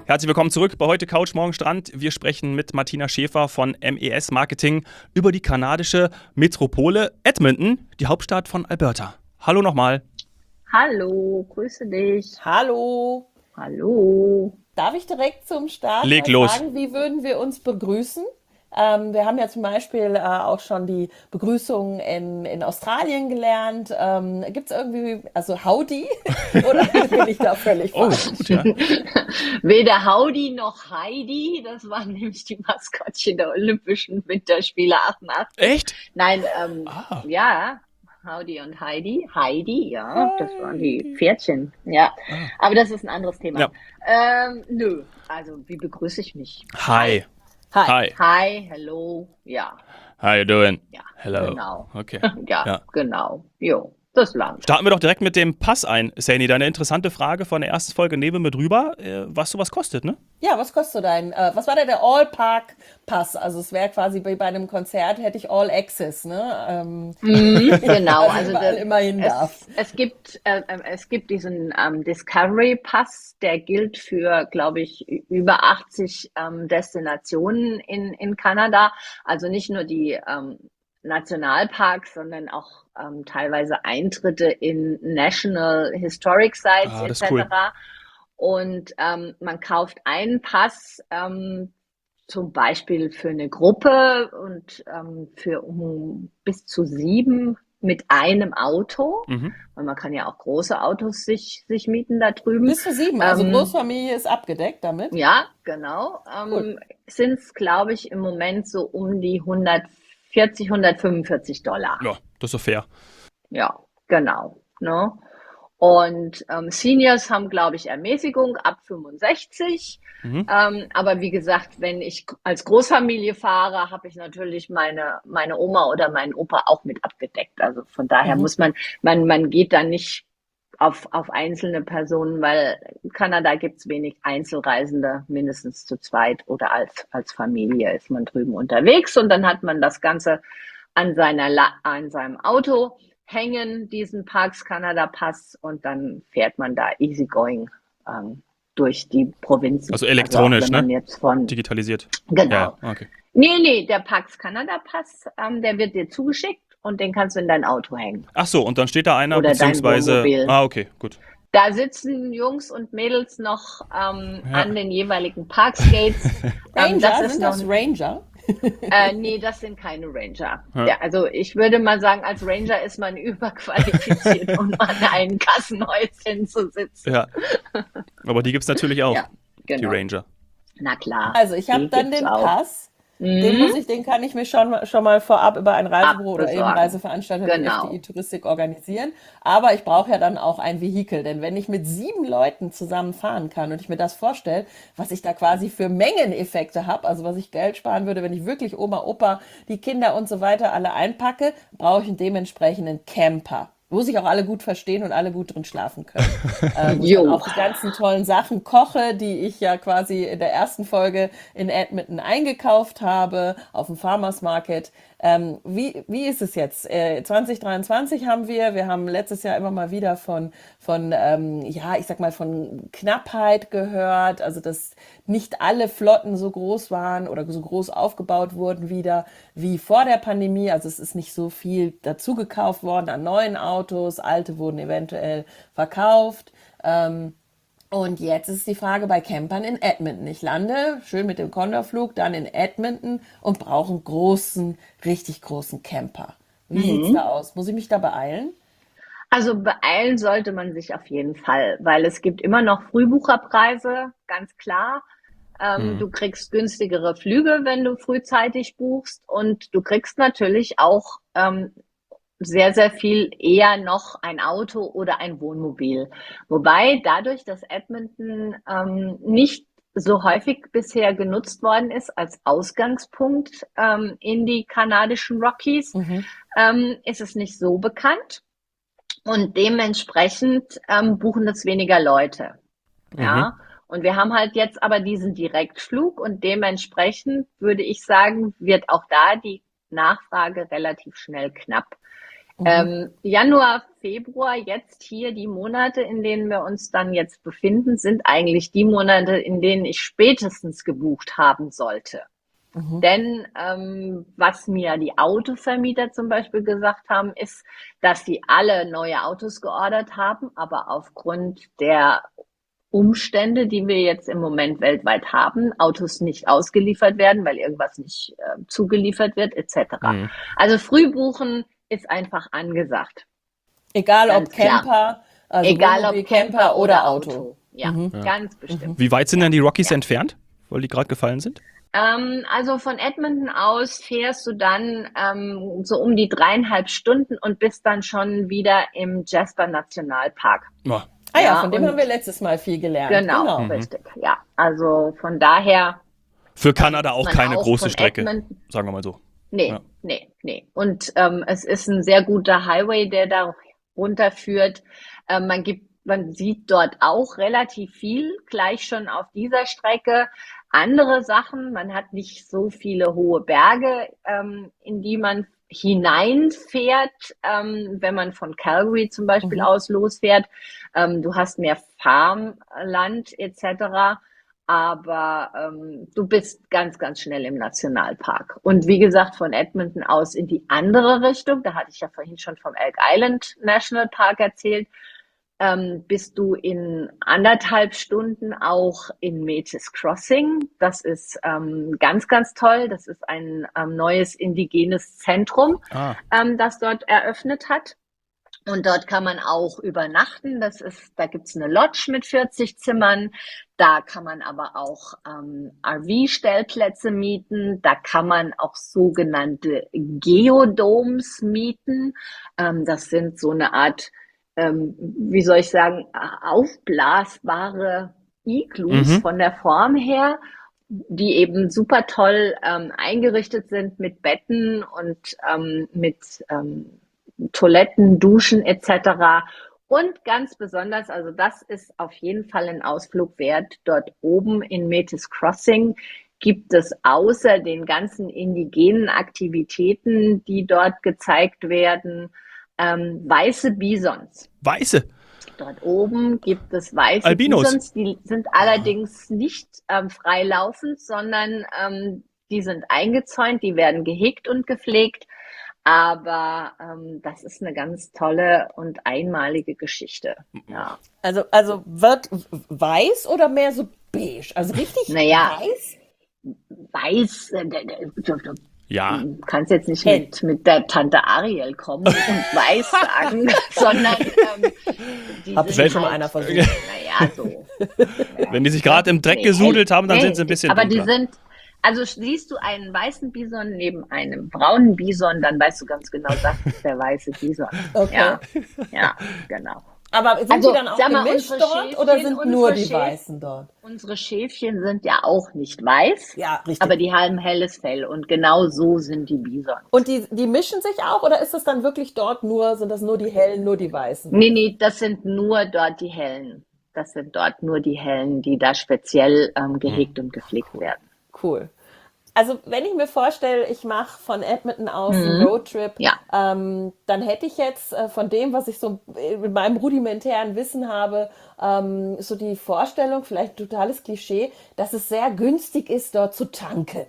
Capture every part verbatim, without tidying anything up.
Herzlich willkommen zurück bei Heute Couch, morgen Strand. Wir sprechen mit Martina Schäfer von M E S Marketing über die kanadische Metropole Edmonton, die Hauptstadt von Alberta. Hallo nochmal. Hallo, grüße dich. Hallo. Hallo. Darf ich direkt zum Start Leg mal los. fragen, wie würden wir uns begrüßen? Ähm, wir haben ja zum Beispiel äh, auch schon die Begrüßung in, in Australien gelernt. Ähm, Gibt es irgendwie, also Howdy? Oder bin ich da völlig Oh, falsch? gut, ja. Weder Howdy noch Heidi, das waren nämlich die Maskottchen der Olympischen Winterspiele achtundachtzig. Echt? Nein, ähm, Ah. ja, Howdy und Heidi. Heidi, ja, das waren die Heidi. Pferdchen, ja. Ah. Aber das ist ein anderes Thema. Ja. Ähm, nö, also wie begrüße ich mich? Hi. Hi. Hi. Hi, hello, ja, How you doing? ja, Hello. genau. Okay. Ja, Ja. genau. Jo, das langt. Starten wir doch direkt mit dem Pass ein. Saini, deine interessante Frage von der ersten Folge nehmen wir mit rüber, äh, was sowas kostet, ne? Ja, was kostet so dein, äh, was war denn der All-Park-Pass? Also es wäre quasi wie bei einem Konzert, hätte ich All-Access, ne? Ähm, Mhm, genau, dass ich also überall der, immer hin darf. es, es gibt äh, äh, es gibt diesen ähm, Discovery Pass, der gilt für, glaube ich, ü- über achtzig ähm, Destinationen in in Kanada. Also nicht nur die ähm, Nationalparks, sondern auch ähm, teilweise Eintritte in National Historic Sites Ah, das ist cool. et cetera. Und ähm, man kauft einen Pass ähm, zum Beispiel für eine Gruppe und ähm, für um, bis zu sieben mit einem Auto. Mhm. Weil man kann ja auch große Autos sich, sich mieten da drüben. Bis zu sieben, also Ähm, Großfamilie ist abgedeckt damit. ja, genau. Cool. Ähm, sind es, glaube ich, im Moment so um die hundertvierzig, hundertfünfundvierzig Dollar. Ja, das ist so fair. Ja, genau. Ne? Und ähm, Seniors haben, glaube ich, Ermäßigung ab fünfundsechzig. Mhm. Ähm, aber wie gesagt, wenn ich als Großfamilie fahre, habe ich natürlich meine, meine Oma oder meinen Opa auch mit abgedeckt. Also von daher Mhm. muss man, man, man geht da nicht auf, auf einzelne Personen, weil in Kanada gibt's wenig Einzelreisende, mindestens zu zweit oder als, als Familie ist man drüben unterwegs und dann hat man das Ganze an seiner La an seinem Auto hängen, diesen Parks Canada Pass und dann fährt man da easygoing ähm, durch die Provinzen. Also Also auch elektronisch, wenn ne? man jetzt von, Digitalisiert. genau. Ja, ja, okay. Nee, nee, der Pax Canada Pass, ähm, der wird dir zugeschickt und den kannst du in dein Auto hängen Ach so, und dann steht da einer, oder dein beziehungsweise. Wohnmobil. Ah, okay, gut. Da sitzen Jungs und Mädels noch ähm, Ja. an den jeweiligen Parkskates. Ähm, das Ranger, ist sind noch das Ranger? äh, nee, das sind keine Ranger. Ja. Ja, also ich würde mal sagen, als Ranger ist man überqualifiziert, um an einem Kassenhäuschen zu sitzen. Ja. Aber die gibt's natürlich auch, Ja, die genau. Ranger. Na klar, Also ich habe die dann gibt's den auch. Pass, den Mhm. muss ich, den kann ich mir schon, schon mal vorab über ein Reisebüro oder eben Abbesorgen. Reiseveranstalter wie F D I Genau. Touristik organisieren. Aber ich brauche ja dann auch ein Vehikel, denn wenn ich mit sieben Leuten zusammen fahren kann und ich mir das vorstelle, was ich da quasi für Mengeneffekte habe, also was ich Geld sparen würde, wenn ich wirklich Oma, Opa, die Kinder und so weiter alle einpacke, brauche ich einen dementsprechenden Camper, wo sich auch alle gut verstehen und alle gut drin schlafen können. Äh, wo ich dann Jo. auch die ganzen tollen Sachen koche, die ich ja quasi in der ersten Folge in Edmonton eingekauft habe, auf dem Farmers Market. Ähm, wie, wie ist es jetzt? Äh, zwanzig dreiundzwanzig haben wir, wir haben letztes Jahr immer mal wieder von, von ähm, ja, ich sag mal, von Knappheit gehört, also dass nicht alle Flotten so groß waren oder so groß aufgebaut wurden wieder wie vor der Pandemie. Also es ist nicht so viel dazu gekauft worden an neuen Autos, alte wurden eventuell verkauft. Ähm, und jetzt ist die Frage bei Campern in Edmonton. Ich lande schön mit dem Condorflug dann in Edmonton und brauche einen großen, richtig großen Camper. Wie sieht's da Mhm. aus? Muss ich mich da beeilen? Also beeilen sollte man sich auf jeden Fall, weil es gibt immer noch Frühbucherpreise, ganz klar. Ähm, Hm. du kriegst günstigere Flüge, wenn du frühzeitig buchst und du kriegst natürlich auch ähm, sehr, sehr viel eher noch ein Auto oder ein Wohnmobil. Wobei dadurch, dass Edmonton ähm, nicht so häufig bisher genutzt worden ist als Ausgangspunkt ähm, in die kanadischen Rockies, Mhm. ähm, ist es nicht so bekannt und dementsprechend ähm, buchen das weniger Leute. Mhm. Ja, und wir haben halt jetzt aber diesen Direktflug und dementsprechend würde ich sagen, wird auch da die Nachfrage relativ schnell knapp. Mhm. Ähm, Januar, Februar, jetzt hier die Monate, in denen wir uns dann jetzt befinden, sind eigentlich die Monate, in denen ich spätestens gebucht haben sollte. Mhm. Denn ähm, was mir die Autovermieter zum Beispiel gesagt haben, ist, dass sie alle neue Autos geordert haben, aber aufgrund der Umstände, die wir jetzt im Moment weltweit haben, Autos nicht ausgeliefert werden, weil irgendwas nicht äh, zugeliefert wird, et cetera. Mhm. Also Frühbuchen ist einfach angesagt, Egal ob ganz klar. Camper, also Egal Wohnmobil, ob Camper Camper oder oder Auto. Auto. Ja, Mhm. Ja. ganz bestimmt. Wie weit sind Ja, denn die Rockies ja. entfernt, weil die gerade gefallen sind? Ähm, also von Edmonton aus fährst du dann ähm, so um die dreieinhalb Stunden und bist dann schon wieder im Jasper Nationalpark. Ja. Ah ja, Ja, von dem haben wir und letztes Mal viel gelernt. genau, Genau. Mhm. richtig. Ja, also von daher Für ähm, Kanada ist auch man keine auch große von Strecke, Edmonton. sagen wir mal so. Ja. Nee, nee, nee. Und ähm, es ist ein sehr guter Highway, der da runterführt. Ähm, man gibt, man sieht dort auch relativ viel, gleich schon auf dieser Strecke. Andere Sachen, man hat nicht so viele hohe Berge, ähm, in die man hineinfährt, ähm, wenn man von Calgary zum Beispiel Mhm. aus losfährt. Ähm, du hast mehr Farmland et cetera. Aber ähm, du bist ganz, ganz schnell im Nationalpark. Und wie gesagt, von Edmonton aus in die andere Richtung, da hatte ich ja vorhin schon vom Elk Island National Park erzählt, ähm, bist du in anderthalb Stunden auch in Metis Crossing. Das ist ähm, ganz, ganz toll. Das ist ein ähm, neues indigenes Zentrum, Ah, ähm, das dort eröffnet hat. Und dort kann man auch übernachten. Das ist, da gibt's eine Lodge mit vierzig Zimmern. Da kann man aber auch ähm, R V-Stellplätze mieten. Da kann man auch sogenannte Geodomes mieten. Ähm, das sind so eine Art, ähm, wie soll ich sagen, aufblasbare Igloos mhm. von der Form her, die eben super toll ähm, eingerichtet sind mit Betten und ähm, mit ähm, Toiletten, Duschen et cetera. Und ganz besonders, also das ist auf jeden Fall ein Ausflug wert. Dort oben in Metis Crossing gibt es außer den ganzen indigenen Aktivitäten, die dort gezeigt werden, ähm, weiße Bisons. Weiße Dort oben gibt es weiße Albinos. Bisons, die sind allerdings nicht ähm, freilaufend, sondern ähm, die sind eingezäunt, die werden gehegt und gepflegt. Aber ähm, das ist eine ganz tolle und einmalige Geschichte. Ja. Also, also wird weiß oder mehr so beige? Also richtig Naja, weiß? weiß, äh, d- d- du, du Ja, kannst jetzt nicht Hell. mit, mit der Tante Ariel kommen und weiß sagen, sondern ähm, die Hat bestimmt sind schon mal einer halt, versucht. naja, so. Ja, wenn die sich ne? gerade im Dreck Nee, hell, gesudelt haben, dann sind nee, sie ein die, bisschen aber die dunkler. sind, also siehst du einen weißen Bison neben einem braunen Bison, dann weißt du ganz genau, das ist der weiße Bison. Okay. Ja, ja, genau. Aber sind Also, die dann auch sag mal, gemischt unsere dort oder Schäfchen, sind nur unsere die Schäf, Weißen dort? unsere Schäfchen sind ja auch nicht weiß, Ja, richtig. aber die haben helles Fell und genau so sind die Bisons. Und die, die mischen sich auch oder ist das dann wirklich dort nur, sind das nur die Hellen, nur die Weißen? Nee, nee, das sind nur dort die Hellen. Das sind dort nur die Hellen, die da speziell ähm, gehegt und gepflegt werden. Cool. Also wenn ich mir vorstelle, ich mache von Edmonton aus einen Mhm. Roadtrip, Ja. ähm, dann hätte ich jetzt äh, von dem, was ich so mit meinem rudimentären Wissen habe, ähm, so die Vorstellung, vielleicht ein totales Klischee, dass es sehr günstig ist, dort zu tanken.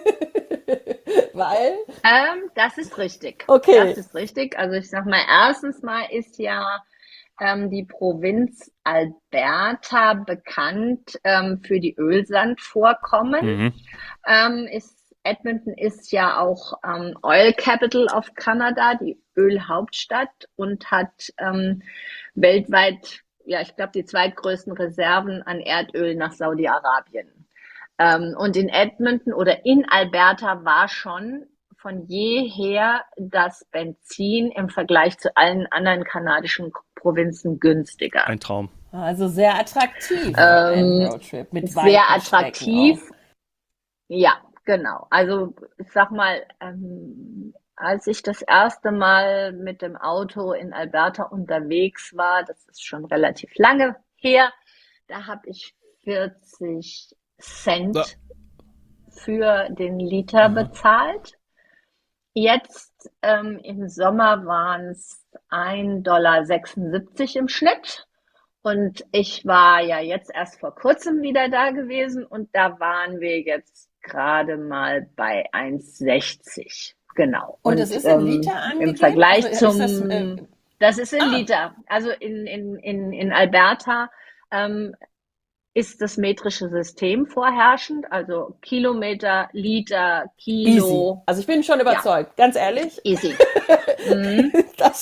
Weil, Ähm, das ist richtig. okay, Das ist richtig. Also ich sag mal, erstens mal ist ja ähm, die Provinz Alberta bekannt ähm, für die Ölsandvorkommen. Mhm. Ähm, ist, Edmonton ist ja auch ähm, Oil Capital of Canada, die Ölhauptstadt und hat ähm, weltweit, ja, ich glaube, die zweitgrößten Reserven an Erdöl nach Saudi-Arabien. Ähm, und in Edmonton oder in Alberta war schon von jeher das Benzin im Vergleich zu allen anderen kanadischen Provinzen günstiger. Ein Traum. also sehr attraktiv, ein Ähm, Roadtrip mit sehr weiten Strecken attraktiv. auch. Ja, genau. Also ich sag mal, ähm, als ich das erste Mal mit dem Auto in Alberta unterwegs war, das ist schon relativ lange her, da habe ich vierzig Da. Cent für den Liter Aha. bezahlt. Jetzt ähm, im Sommer waren es ein Dollar sechsundsiebzig im Schnitt. Und ich war ja jetzt erst vor kurzem wieder da gewesen und da waren wir jetzt gerade mal bei eins sechzig. Genau. Und Und es ist in ähm, Liter im angegeben? Also Vergleich ist das, äh, zum, das ist in ah, Liter. Also in, in, in, in Alberta ähm, ist das metrische System vorherrschend, also Kilometer, Liter, easy. Kilo. Also ich bin schon Ja, überzeugt, ganz ehrlich. easy. Mhm. Das,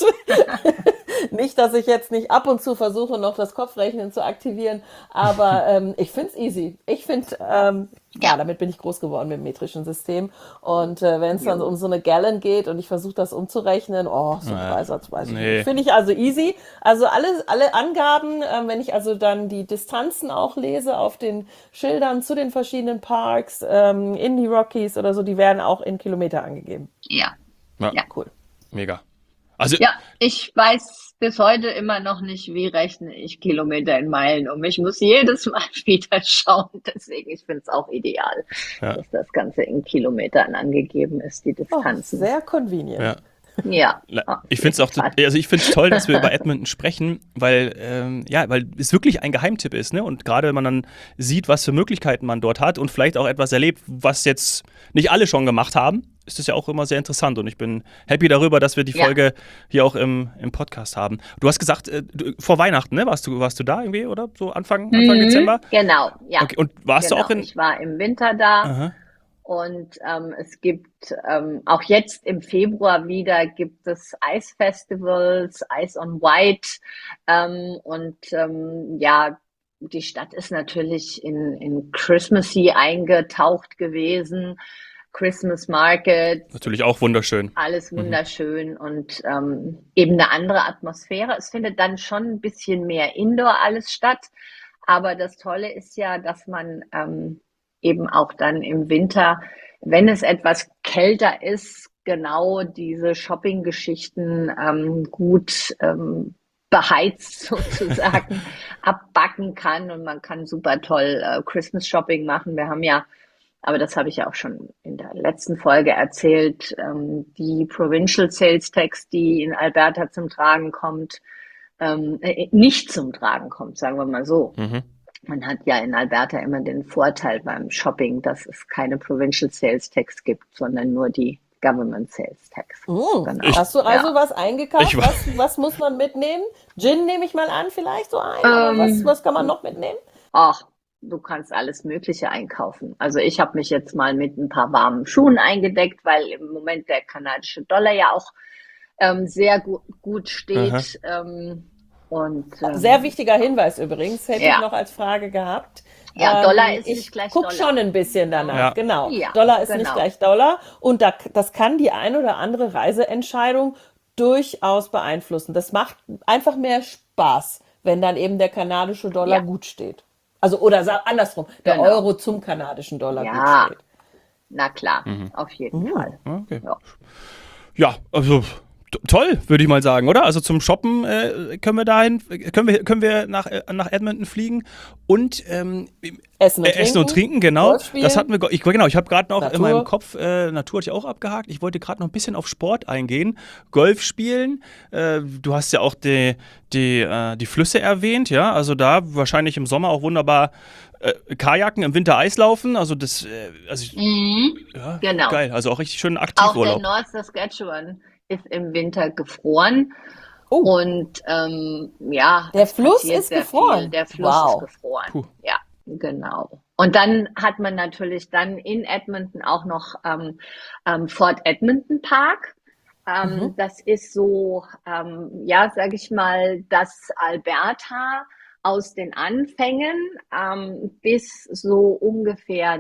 nicht, dass ich jetzt nicht ab und zu versuche, noch das Kopfrechnen zu aktivieren, aber ähm, ich finde es easy. Ich finde, ähm, Ja, klar, damit bin ich groß geworden mit dem metrischen System. Und äh, wenn es dann jo. um so eine Gallon geht und ich versuche das umzurechnen, oh, so ein Äh, Dreisatz weiß ich nicht. nee. Finde ich also easy. Also alle, alle Angaben, ähm, wenn ich also dann die Distanzen auch lese auf den Schildern zu den verschiedenen Parks, ähm, in die Rockies oder so, die werden auch in Kilometer angegeben. Ja, Ja, ja. Cool. mega. Also, Ja, ich weiß bis heute immer noch nicht, wie rechne ich Kilometer in Meilen um. Ich muss jedes Mal wieder schauen. Deswegen, ich finde es auch ideal, ja, dass das Ganze in Kilometern angegeben ist, die Oh, Distanzen. sehr convenient. ja. Ja, La- auf Ich finde es jeden auch, tot- Fall. also ich finde es toll, dass wir über Edmonton sprechen, weil ähm, ja, weil es wirklich ein Geheimtipp ist, ne? Und gerade wenn man dann sieht, was für Möglichkeiten man dort hat und vielleicht auch etwas erlebt, was jetzt nicht alle schon gemacht haben, ist das ja auch immer sehr interessant. Und ich bin happy darüber, dass wir die Ja. Folge hier auch im, im Podcast haben. Du hast gesagt, äh, du, vor Weihnachten, ne? Warst du, warst du da irgendwie oder so Anfang, Anfang Mhm, Dezember? genau, ja, Okay, und warst du genau. auch in. Ich war im Winter da Aha. und ähm, es gibt ähm, auch jetzt im Februar wieder gibt es Eisfestivals, Ice on White ähm, und ähm, ja, die Stadt ist natürlich in, in Christmassy eingetaucht gewesen. Christmas Market, Natürlich auch wunderschön. alles Mhm. wunderschön und ähm, eben eine andere Atmosphäre. Es findet dann schon ein bisschen mehr Indoor alles statt. Aber das Tolle ist ja, dass man ähm, eben auch dann im Winter, wenn es etwas kälter ist, genau diese Shopping-Geschichten ähm, gut ähm, beheizt sozusagen abbacken kann und man kann super toll äh, Christmas Shopping machen. Wir haben ja, aber das habe ich ja auch schon in der letzten Folge erzählt, ähm, die Provincial Sales Tax, die in Alberta zum Tragen kommt, ähm, äh, nicht zum Tragen kommt, sagen wir mal so. Mhm. Man hat ja in Alberta immer den Vorteil beim Shopping, dass es keine Provincial Sales Tax gibt, sondern nur die Government Sales Tax. Mm. Genau. Ich, Hast du also Ja. was eingekauft? ich war. Was, was muss man mitnehmen? Gin nehme ich mal an, vielleicht so ein, aber was, Ähm, was kann man noch mitnehmen? ach, du kannst alles Mögliche einkaufen. Also ich habe mich jetzt mal mit ein paar warmen Schuhen eingedeckt, weil im Moment der kanadische Dollar ja auch ähm, sehr gu gut Aha. steht. Ähm, und Sehr ähm, wichtiger Hinweis übrigens, hätte ich ja, noch als Frage gehabt. ja, Dollar Ähm, ist nicht ich gleich gucke Dollar. schon ein bisschen danach, Ja. genau. Ja, Dollar ist nicht genau. gleich Dollar und da, das kann die ein oder andere Reiseentscheidung durchaus beeinflussen. Das macht einfach mehr Spaß, wenn dann eben der kanadische Dollar Ja, gut steht. Also, oder sa- andersrum, der genau. Euro zum kanadischen Dollar gut Ja, steht. na klar, Mhm. auf jeden Mhm. Fall. Okay. Ja. Ja, also t- toll, würde ich mal sagen, oder? Also zum Shoppen äh, können wir dahin, können wir, können wir nach, äh, nach Edmonton fliegen und ähm, Essen und äh, essen und trinken, trinken, genau. Golf Das spielen, hatten wir, go- ich, genau, ich habe gerade noch in meinem Natur. Kopf, äh, Natur hatte ich auch abgehakt. Ich wollte gerade noch ein bisschen auf Sport eingehen. Golf spielen, äh, du hast ja auch die, die, äh, die Flüsse erwähnt, ja. Also da wahrscheinlich im Sommer auch wunderbar äh, Kajaken, im Winter Eislaufen. Also das, äh, also ich, Mhm, ja, genau. geil. Also auch richtig schön Auch der Aktivurlaub. North Saskatchewan ist im Winter gefroren Oh, und ähm, ja, der es Fluss passiert ist sehr viel. gefroren. Der Fluss ist Wow. gefroren. Puh. Ja, genau. Und dann hat man natürlich dann in Edmonton auch noch ähm, ähm, Fort Edmonton Park. Ähm, Mhm. das ist so, ähm, ja, sage ich mal, das Alberta aus den Anfängen ähm, bis so ungefähr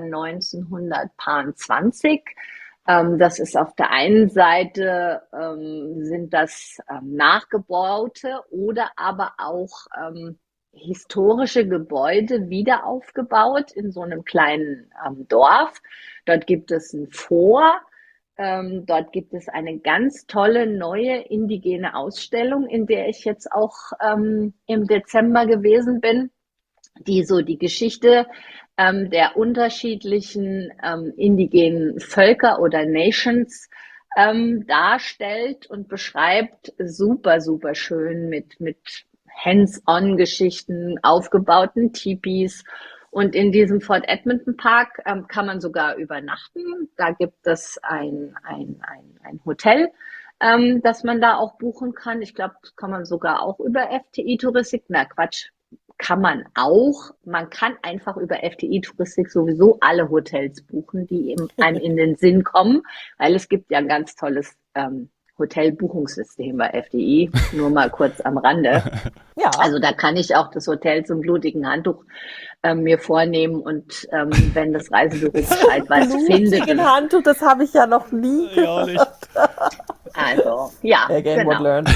neunzehnhundertzwanzig. Ähm, das ist auf der einen Seite ähm, sind das ähm, nachgebaute oder aber auch ähm, historische Gebäude wieder aufgebaut in so einem kleinen ähm, Dorf. Dort gibt es ein Fort. Ähm, dort gibt es eine ganz tolle neue indigene Ausstellung, in der ich jetzt auch ähm, im Dezember gewesen bin, die so die Geschichte ähm, der unterschiedlichen ähm, indigenen Völker oder Nations ähm, darstellt und beschreibt, super, super schön mit, mit Hands-on-Geschichten, aufgebauten Tipis. Und in diesem Fort Edmonton Park ähm, kann man sogar übernachten. Da gibt es ein, ein, ein, ein Hotel, ähm, das man da auch buchen kann. Ich glaube, das kann man sogar auch über F T I-Touristik. Na Quatsch, kann man auch. Man kann einfach über F T I-Touristik sowieso alle Hotels buchen, die eben einem in den Sinn kommen, weil es gibt ja ein ganz tolles ähm, Hotelbuchungssystem bei F T I, nur mal kurz am Rande. Ja. Also da kann ich auch das Hotel zum blutigen Handtuch ähm, mir vornehmen und ähm, wenn das Reisebüro Bescheid weiß, findet Blutigen es. Handtuch, das habe ich ja noch nie Ja, auch nicht. Also, ja, Again, what genau. learned.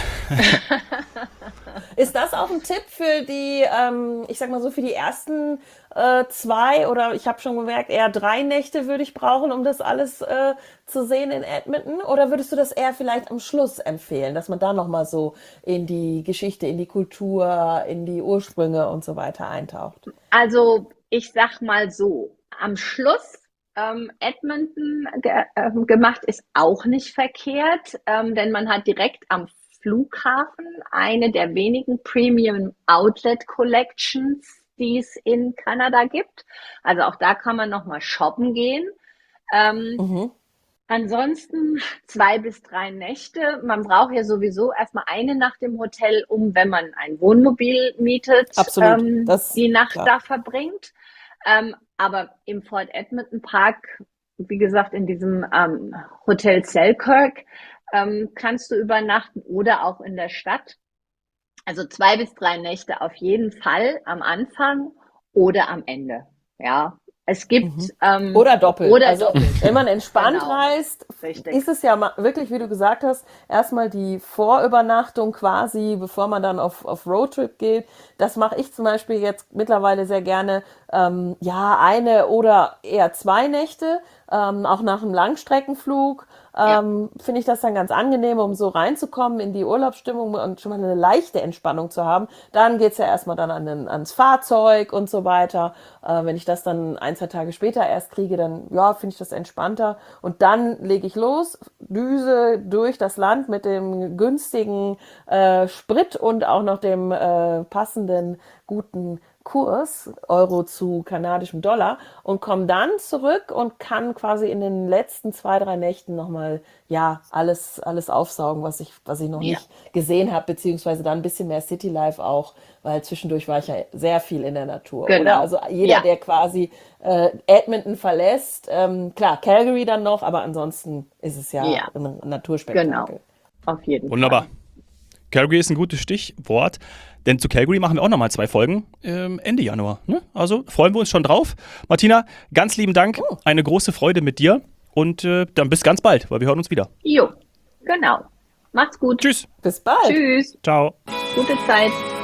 Ist das auch ein Tipp für die, ähm, ich sag mal so, für die ersten äh, zwei oder ich habe schon gemerkt, eher drei Nächte würde ich brauchen, um das alles äh, zu sehen in Edmonton? Oder würdest du das eher vielleicht am Schluss empfehlen, dass man da nochmal so in die Geschichte, in die Kultur, in die Ursprünge und so weiter eintaucht? Also ich sag mal so, am Schluss ähm, Edmonton ge ähm, gemacht ist auch nicht verkehrt, ähm, denn man hat direkt am Flughafen eine der wenigen Premium Outlet Collections, die es in Kanada gibt. Also auch da kann man nochmal shoppen gehen. Ähm, Mhm. Ansonsten zwei bis drei Nächte. Man braucht ja sowieso erstmal eine Nacht im Hotel, um, wenn man ein Wohnmobil mietet, Absolut. ähm, Das, die Nacht klar. da verbringt. Ähm, aber im Fort Edmonton Park, wie gesagt, in diesem ähm, Hotel Selkirk, ähm, kannst du übernachten oder auch in der Stadt. Also zwei bis drei Nächte auf jeden Fall am Anfang oder am Ende. Ja, es gibt Mhm. ähm, Oder doppelt. oder Also doppelt. wenn man entspannt Genau. reist, Richtig. ist es ja ma- wirklich, wie du gesagt hast, erstmal die Vorübernachtung quasi, bevor man dann auf, auf Roadtrip geht. Das mache ich zum Beispiel jetzt mittlerweile sehr gerne. Ähm, ja, eine oder eher zwei Nächte, ähm, auch nach einem Langstreckenflug. Ja. Ähm, finde ich das dann ganz angenehm, um so reinzukommen in die Urlaubsstimmung und schon mal eine leichte Entspannung zu haben. Dann geht's ja erstmal dann an den, ans Fahrzeug und so weiter. Äh, wenn ich das dann ein, zwei Tage später erst kriege, dann ja, finde ich das entspannter. Und dann lege ich los, düse durch das Land mit dem günstigen äh, Sprit und auch noch dem äh, passenden guten Kurs, Euro zu kanadischem Dollar, und komme dann zurück und kann quasi in den letzten zwei, drei Nächten nochmal, ja, alles, alles aufsaugen, was ich, was ich noch Ja. nicht gesehen habe, beziehungsweise dann ein bisschen mehr Citylife auch, weil zwischendurch war ich ja sehr viel in der Natur, Genau. oder? Also jeder, Ja. der quasi äh, Edmonton verlässt, ähm, klar, Calgary dann noch, aber ansonsten ist es ja, Ja. ein Naturspektakel. Genau. Auf jeden Wunderbar. Fall. Calgary ist ein gutes Stichwort, denn zu Calgary machen wir auch nochmal zwei Folgen ähm, Ende Januar. Ne? Also freuen wir uns schon drauf. Martina, ganz lieben Dank, Oh. eine große Freude mit dir und äh, dann bis ganz bald, weil wir hören uns wieder. Jo. Genau. Macht's gut. Tschüss. Bis bald. Tschüss. Ciao. Gute Zeit.